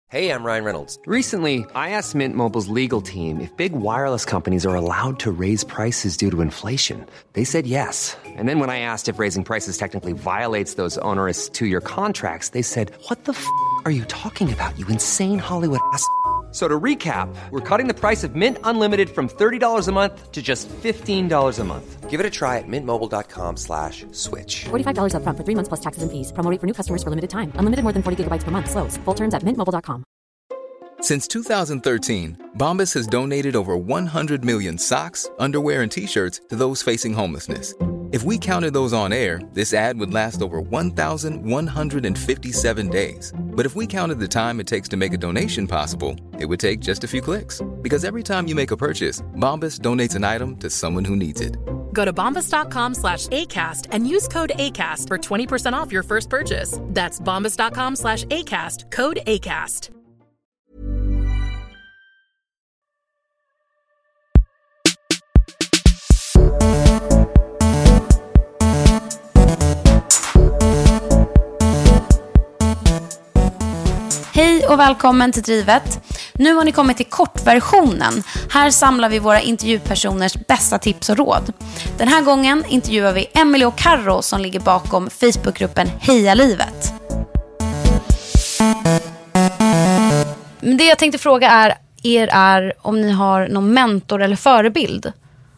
Hey, I'm Ryan Reynolds. Recently, I asked Mint Mobile's legal team if big wireless companies are allowed to raise prices due to inflation. They said yes. And then when I asked if raising prices technically violates those onerous two-year contracts, they said, "What the are you talking about, you insane Hollywood ass?" So to recap, we're cutting the price of Mint Unlimited from $30 a month to just $15 a month. Give it a try at mintmobile.com/switch. $45 up front for 3 months plus taxes and fees. Promo rate for new customers for limited time. Unlimited more than 40 gigabytes per month. Slows full terms at mintmobile.com. Since 2013, Bombas has donated over 100 million socks, underwear, and T-shirts to those facing homelessness. If we counted those on air, this ad would last over 1,157 days. But if we counted the time it takes to make a donation possible, it would take just a few clicks. Because every time you make a purchase, Bombas donates an item to someone who needs it. Go to bombas.com/ACAST and use code ACAST for 20% off your first purchase. That's bombas.com/ACAST, code ACAST. Hej och välkommen till Drivet. Nu har ni kommit till kortversionen. Här samlar vi våra intervjupersoners bästa tips och råd. Den här gången intervjuar vi Emily och Karro som ligger bakom Facebookgruppen Heja Livet. Men det jag tänkte fråga är om ni har någon mentor eller förebild.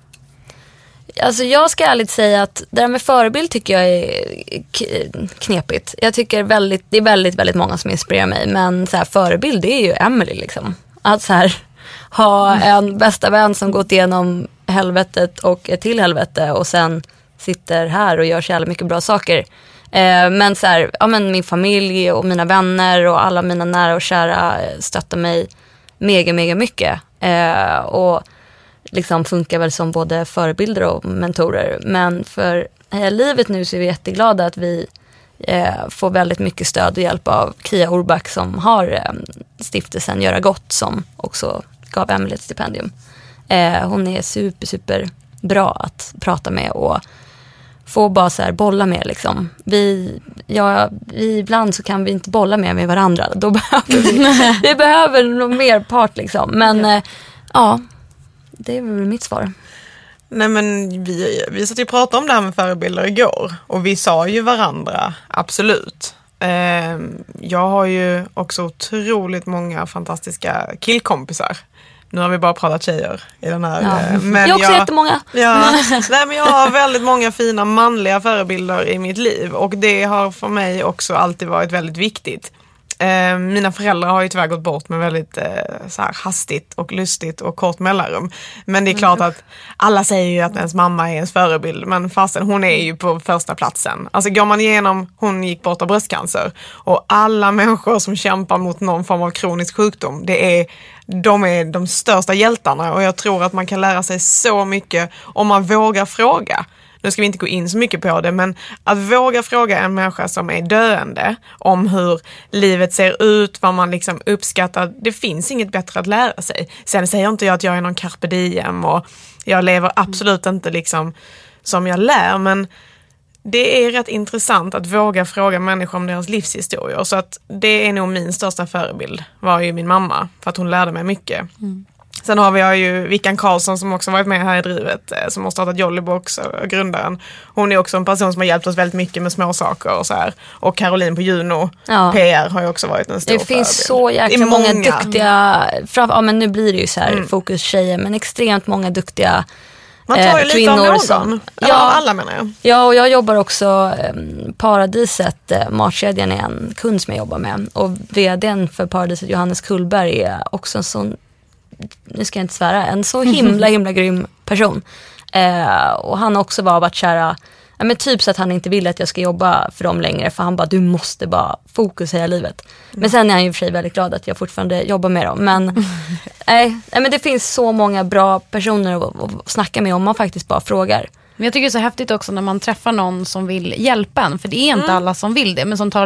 Alltså jag ska ärligt säga att det där med förebild tycker jag är knepigt. Jag tycker det är väldigt många som inspirerar mig. Men så här, förebild det är ju Emily liksom. Att så här, ha en bästa vän som gått igenom helvetet och ett till helvete. Och sen sitter här och gör så jävla mycket bra saker. Men så här, ja, men min familj och mina vänner och alla mina nära och kära stöttar mig mega mycket. Och liksom funkar väl som både förebilder och mentorer. Men för livet nu så är vi jätteglada att vi får väldigt mycket stöd och hjälp av Kia Orback som har stiftelsen Göra Gott som också gav Emily ett stipendium. Hon är super bra att prata med och få bara så här bolla med liksom. Vi ibland så kan vi inte bolla med varandra. Då behöver vi behöver nog mer part liksom. Men ja, det är väl mitt svar. Nej, men vi satt ju och pratade om det här med förebilder igår. Och vi sa ju varandra, absolut. Jag har ju också otroligt många fantastiska killkompisar. Nu har vi bara pratat tjejer i den här. Ja. Men jag har också jättemånga. Ja, nej, men jag har väldigt många fina manliga förebilder i mitt liv. Och det har för mig också alltid varit väldigt viktigt. Mina föräldrar har ju tyvärr gått bort med väldigt så här hastigt och lustigt och kort mellanrum. Men det är klart att alla säger ju att ens mamma är ens förebild. Men fastän hon är ju på första platsen. Alltså går man igenom, hon gick bort av bröstcancer. Och alla människor som kämpar mot någon form av kronisk sjukdom, de är de största hjältarna. Och jag tror att man kan lära sig så mycket om man vågar fråga. Nu ska vi inte gå in så mycket på det, men att våga fråga en människa som är döende om hur livet ser ut, vad man liksom uppskattar, det finns inget bättre att lära sig. Sen säger inte jag att jag är någon carpe diem och jag lever absolut inte liksom som jag lär, men det är rätt intressant att våga fråga människor om deras livshistorier. Så att det är nog min största förebild, var ju min mamma, för att hon lärde mig mycket. Sen har vi ju Vickan Karlsson som också varit med här i Drivet, som har startat Jollybox, grundaren. Hon är också en person som har hjälpt oss väldigt mycket med små saker och så här. Och Caroline på Juno, PR, har ju också varit en stor förebild. Det finns så jäkla många duktiga, men nu blir det ju så här fokus-tjejer, men extremt många duktiga man tar ju lite av någon. Alla menar jag. Ja, och jag jobbar också Paradiset, matkedjan är en kund som jag jobbar med. Och vdn för Paradiset, Johannes Kullberg, är också en sån, nu ska jag inte svära, en så himla grym person. Och han har också bara varit kära, men typ så att han inte vill att jag ska jobba för dem längre, för han bara, du måste bara fokus hela livet. Men sen är han ju för sig väldigt glad att jag fortfarande jobbar med dem. Men, men det finns så många bra personer att snacka med om man faktiskt bara frågar. Men jag tycker det är så häftigt också när man träffar någon som vill hjälpa en, för det är inte alla som vill det, men som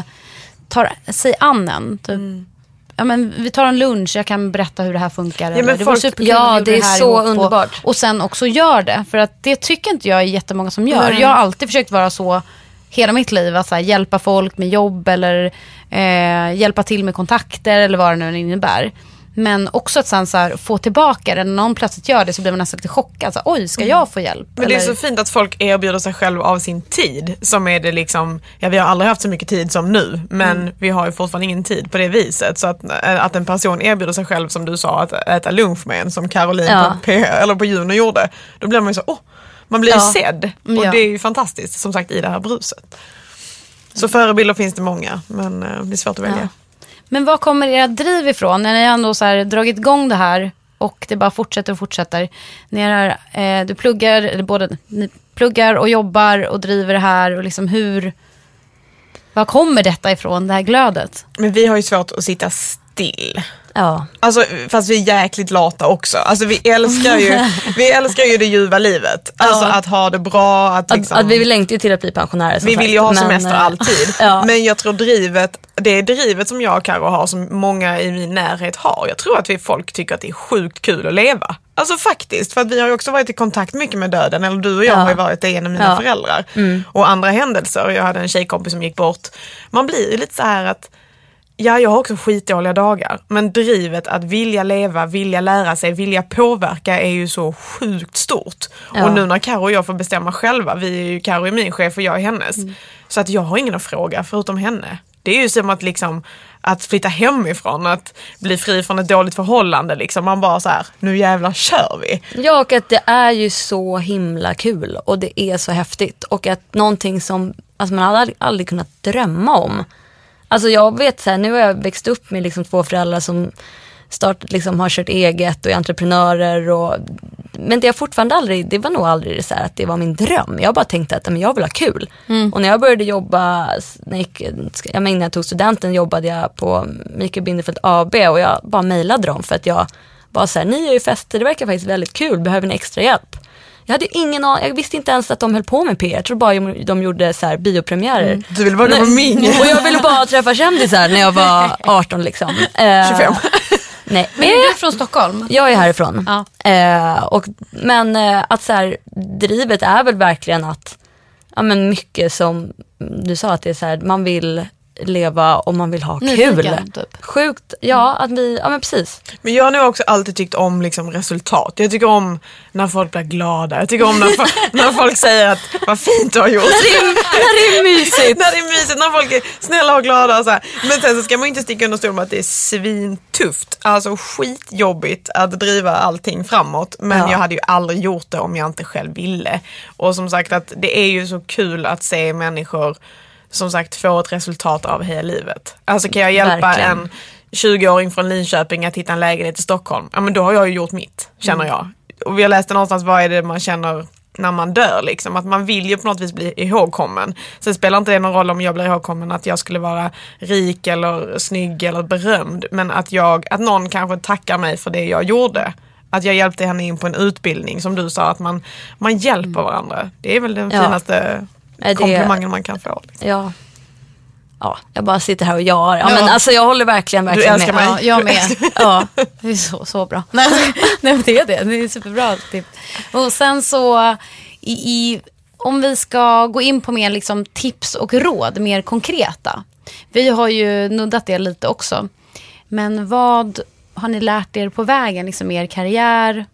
tar sig an en typ. Ja, men vi tar en lunch, jag kan berätta hur det här funkar. Ja, men det var superkul, det är så underbart. Och sen också gör det. För att det tycker inte jag är jättemånga som gör. Jag har alltid försökt vara så hela mitt liv. Att så här, hjälpa folk med jobb eller hjälpa till med kontakter eller vad det nu innebär. Men också att sen så här, få tillbaka det. När någon plötsligt gör det så blir man nästan lite chockad. Så, oj, ska jag få hjälp? Men det är så fint att folk erbjuder sig själv av sin tid. Som är det liksom, vi har aldrig haft så mycket tid som nu. Men vi har ju fortfarande ingen tid på det viset. Så att en person erbjuder sig själv, som du sa, att äta lunch med en, som Caroline på Juno gjorde. Då blir man ju så, man blir ju sedd. Och det är ju fantastiskt, som sagt, i det här bruset. Så förebilder finns det många, men det är svårt att välja. Ja. Men vad kommer era driv ifrån? När ni ändå så här dragit igång det här och det bara fortsätter och fortsätter. Du pluggar, eller både ni pluggar och jobbar och driver det här och liksom vad kommer detta ifrån, det här glödet? Men vi har ju svårt att sitta still. Ja. Alltså, fast vi är jäkligt lata också. Alltså vi älskar ju det ljuva livet. Alltså att ha det bra. Att vi längtar ju till att bli pensionärer. Vi vill ju ha semester alltid. Men jag tror det är drivet som jag och Karo har, som många i min närhet har. Jag tror att folk tycker att det är sjukt kul att leva. Alltså faktiskt, för att vi har ju också varit i kontakt mycket med döden. Eller du och jag har ju varit det genom mina föräldrar. Och andra händelser. Jag hade en tjejkompis som gick bort. Man blir ju lite så här att jag har också skitdåliga dagar. Men drivet att vilja leva, vilja lära sig, vilja påverka är ju så sjukt stort. Och nu när Karo och jag får bestämma själva, Karo är min chef och jag är hennes. Så att jag har ingen att fråga förutom henne. Det är ju som att att flytta hemifrån, att bli fri från ett dåligt förhållande. Liksom. Man bara så här, nu jävlar kör vi. Ja, och att det är ju så himla kul och det är så häftigt. Och att någonting som man hade aldrig kunnat drömma om. Alltså jag vet så här, nu har jag växt upp med liksom 2 föräldrar som har kört eget och är entreprenörer. Men det var nog aldrig så här att det var min dröm. Jag bara tänkte att jag vill ha kul. Och när jag började jobba, innan jag tog studenten jobbade jag på Mikael Bindefeldt AB och jag bara mejlade dem för att jag var så här, ni är ju fester, det verkar faktiskt väldigt kul, behöver ni extra hjälp? Jag hade jag visste inte ens att de höll på med PR. Jag tror bara de gjorde så här biopremiärer. Du ville bara vara min. Och jag ville bara träffa kändisar när jag var 18 liksom. 25. Nej. Men är du från Stockholm? Jag är härifrån. Ja. Men att så här, drivet är väl verkligen att mycket som du sa, att det är så här, man vill leva och man vill ha kul. Typ. Sjukt, men precis. Men jag har nog också alltid tyckt om liksom resultat. Jag tycker om när folk blir glada. Jag tycker om när folk säger att vad fint du har gjort. när det är mysigt. När det är mysigt, när folk är snälla och glada och så här. Men sen så ska man inte sticka under stol med att det är svintufft. Alltså skitjobbigt att driva allting framåt. Men jag hade ju aldrig gjort det om jag inte själv ville. Och som sagt, att det är ju så kul att se människor som sagt få ett resultat av hela livet. Alltså kan jag hjälpa en 20-åring från Linköping att hitta en lägenhet i Stockholm, men då har jag ju gjort mitt, känner jag. Och vi har läst någonstans, vad är det man känner när man dör liksom, att man vill ju på något vis bli ihågkommen. Sen spelar inte det någon roll om jag blir ihågkommen att jag skulle vara rik eller snygg eller berömd, men att någon kanske tackar mig för det jag gjorde. Att jag hjälpte henne in på en utbildning, som du sa, att man hjälper varandra. Det är väl den finaste komplimangen man kan få. Liksom. Ja, jag bara sitter här och gör. Men alltså jag håller verkligen du älskar med. Mig. Jag med. Det är så bra. Nej, det är det. Det är superbra. Typ. Och sen så om vi ska gå in på mer liksom tips och råd, mer konkreta. Vi har ju nuddat det lite också. Men vad har ni lärt er på vägen? Liksom er karriär,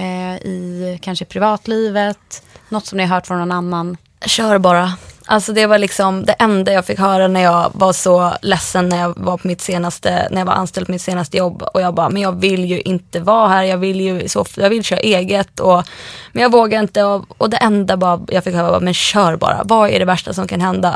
i kanske privatlivet, något som ni har hört från någon annan? Kör bara. Alltså det var liksom det enda jag fick höra när jag var så ledsen när jag var på när jag var anställd på mitt senaste jobb, och jag bara, men jag vill ju inte vara här, jag vill köra eget, men jag vågar inte, och det enda bara jag fick höra var, men kör bara. Vad är det värsta som kan hända?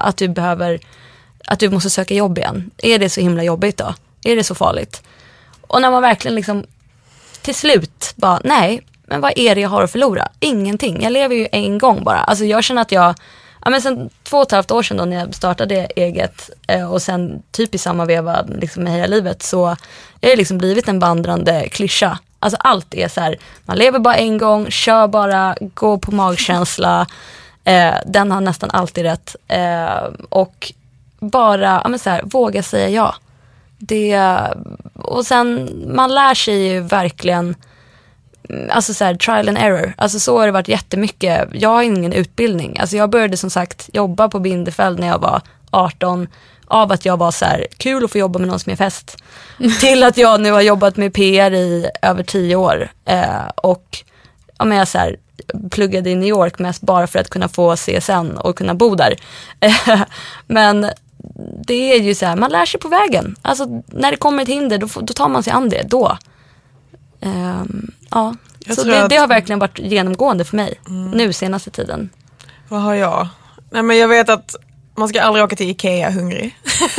Att du måste söka jobb igen. Är det så himla jobbigt då? Är det så farligt? Och när man verkligen liksom till slut bara, nej, men vad är det jag har att förlora? Ingenting. Jag lever ju en gång bara. Alltså jag känner att men sen 2,5 år sedan då när jag startade eget, och sen typ i samma veva liksom med hela livet, så är det liksom blivit en vandrande klyscha. Alltså allt är så här, man lever bara en gång, kör bara, gå på magkänsla, den har nästan alltid rätt, och bara så här, våga säga ja. Och sen man lär sig ju verkligen alltså så här, trial and error. Alltså så har det varit jättemycket. Jag har ingen utbildning. Alltså jag började som sagt jobba på Bindefeld när jag var 18. Av att jag var så här, kul att få jobba med någon som är fest. Till att jag nu har jobbat med PR i över 10 år. Och om jag så här, pluggade i New York mest bara för att kunna få CSN och kunna bo där. Men det är ju så här, man lär sig på vägen. Alltså när det kommer ett hinder, då tar man sig an det då. Ja, så det har verkligen varit genomgående för mig nu senaste tiden. Vad har jag? Nej, men jag vet att man ska aldrig åka till Ikea hungrig.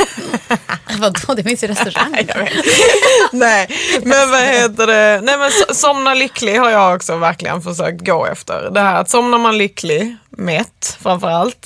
Vadå? Det finns ju restaurang. Nej, men vad heter det? Nej, men somna lycklig har jag också verkligen försökt gå efter. Det här att somnar man lycklig, mätt framförallt,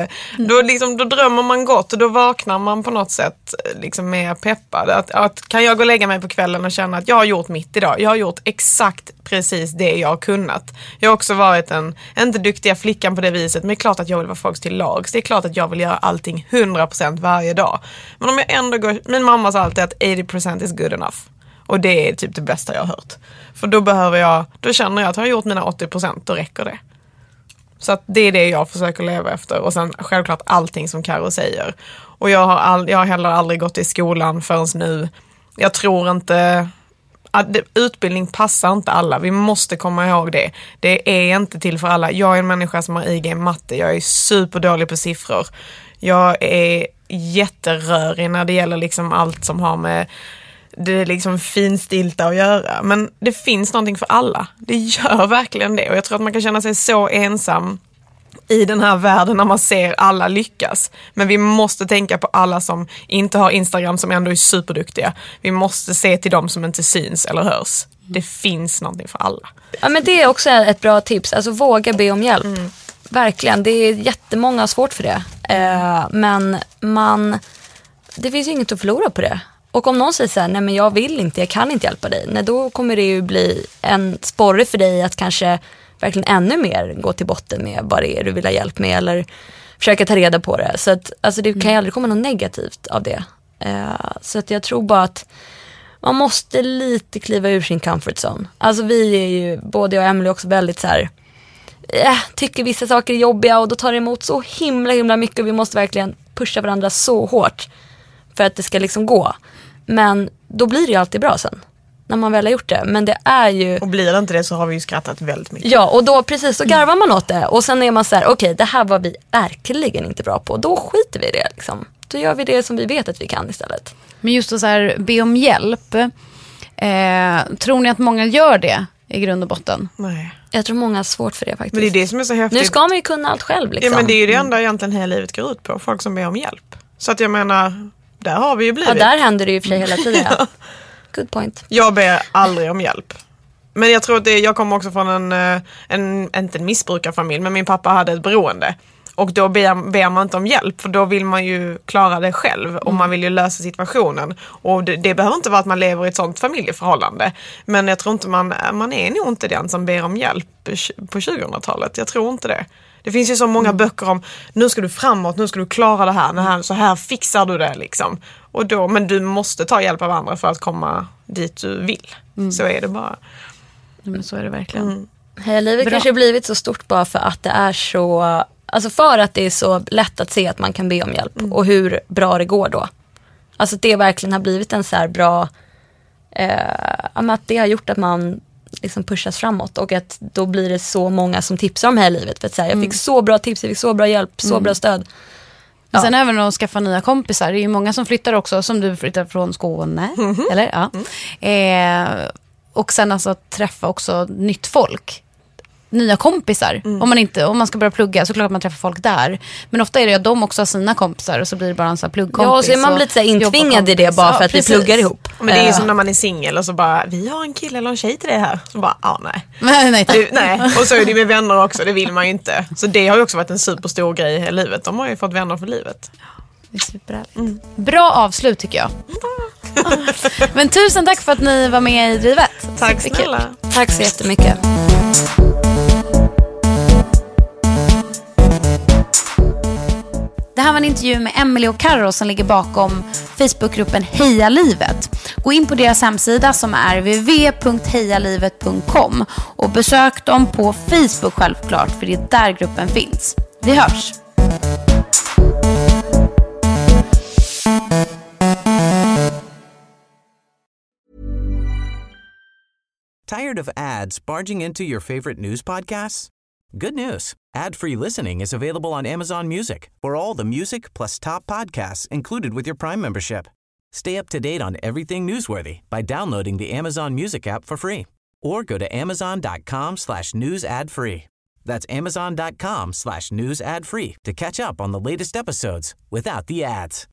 då drömmer man gott och då vaknar man på något sätt liksom mer peppad. Att kan jag gå och lägga mig på kvällen och känna att jag har gjort mitt idag. Jag har gjort exakt precis det jag har kunnat. Jag har också varit inte duktiga flickan på det viset, men det är klart att jag vill vara folks till lags. Det är klart att jag vill göra allting 100% varje dag. Men om jag ändå går, min mamma sa alltid att 80% is good enough. Och det är typ det bästa jag har hört. För då känner jag att jag har gjort mina 80%, då räcker det. Så att det är det jag försöker leva efter. Och sen självklart allting som Karo säger. Och jag har heller aldrig gått i skolan förrän nu. Jag tror inte att utbildning passar inte alla. Vi måste komma ihåg det. Det är inte till för alla. Jag är en människa som har IG i matte. Jag är superdålig på siffror. Jag är jätterörig när det gäller liksom allt som har med det liksom finstilta att göra. Men det finns någonting för alla. Det gör verkligen det. Och jag tror att man kan känna sig så ensam i den här världen när man ser alla lyckas. Men vi måste tänka på alla som inte har Instagram som ändå är superduktiga. Vi måste se till dem som inte syns eller hörs. Det finns någonting för alla. Ja, men det är också ett bra tips. Alltså våga be om hjälp. Verkligen. Det är jättemånga svårt för det. Men det finns ju inget att förlora på det. Och om någon säger så här, nej men jag vill inte, jag kan inte hjälpa dig. Nej, då kommer det ju bli en sporre för dig att kanske verkligen ännu mer gå till botten med vad det är du vill ha hjälp med. Eller försöka ta reda på det. Så att, alltså det kan ju aldrig komma något negativt av det. Så att jag tror bara att man måste lite kliva ur sin comfort zone. Alltså vi är ju, både jag och Emily också väldigt så här, tycker vissa saker är jobbiga och då tar det emot så himla mycket och vi måste verkligen pusha varandra så hårt för att det ska liksom gå. Men då blir det ju alltid bra sen när man väl har gjort det. Men det är ju... Och blir det inte det så har vi ju skrattat väldigt mycket. Ja, och då precis så garvar man åt det. Och sen är man så här, okej, det här var vi verkligen inte bra på. Då skiter vi i det liksom. Då gör vi det som vi vet att vi kan istället. Men just att så här, be om hjälp. Tror ni att många gör det i grund och botten? Nej. Jag tror många har svårt för det faktiskt. Men det är det som är så häftigt. Nu ska man ju kunna allt själv liksom. Ja, men det är ju det enda egentligen hela livet går ut på. Folk som ber om hjälp. Så att jag menar, där har vi ju blivit. Ja, där händer det ju för sig hela tiden. Ja. Good point. Jag ber aldrig om hjälp. Men jag tror att jag kommer också från inte en missbrukarfamilj, men min pappa hade ett beroende. Och då ber man inte om hjälp, för då vill man ju klara det själv och man vill ju lösa situationen. Och det behöver inte vara att man lever i ett sånt familjeförhållande. Men jag tror inte man är nog inte den som ber om hjälp på 2000-talet. Jag tror inte det. Det finns ju så många böcker om, nu ska du framåt, nu ska du klara det här, så här fixar du det liksom. Och då, men du måste ta hjälp av andra för att komma dit du vill. Så är det bara. Men så är det verkligen. Livet kanske blivit så stort bara för att det är så, alltså för att det är så lätt att se att man kan be om hjälp och hur bra det går då. Alltså det verkligen har blivit en så här bra, att det har gjort att man liksom pushas framåt och att då blir det så många som tipsar om det här livet. För att säga, jag fick så bra tips, jag fick så bra hjälp, så bra stöd. Ja. Sen även att skaffa nya kompisar. Det är ju många som flyttar också, som du flyttar från Skåne. Eller? Ja. Och sen alltså träffa också nytt folk. Nya kompisar. Om man ska börja plugga så klart man träffar folk där. Men ofta är det att de också har sina kompisar och så blir det bara en sån här pluggkompis. Ja, och så är man lite så intvingad i det bara för att vi pluggar ihop. Men det är ju som när man är singel och så bara, vi har en kille eller en tjej till det här. Så bara, nej. Nej. Och så är det med vänner också, det vill man ju inte. Så det har ju också varit en superstor grej i livet. De har ju fått vänner för livet. Det är superhärligt. Bra avslut tycker jag. Men tusen tack för att ni var med i Drivet. Tack snälla. Tack så jättemycket. Det Det här var en intervju med Emily och Karo som ligger bakom Facebookgruppen Heja Livet. Gå in på deras hemsida som är www.hejalivet.com och besök dem på Facebook självklart, för det är där gruppen finns. Vi hörs! Tired of ads barging into your favorite news podcasts? Good news. Ad-free listening is available on Amazon Music for all the music plus top podcasts included with your Prime membership. Stay up to date on everything newsworthy by downloading the Amazon Music app for free or go to amazon.com/news ad free. That's amazon.com/news ad free to catch up on the latest episodes without the ads.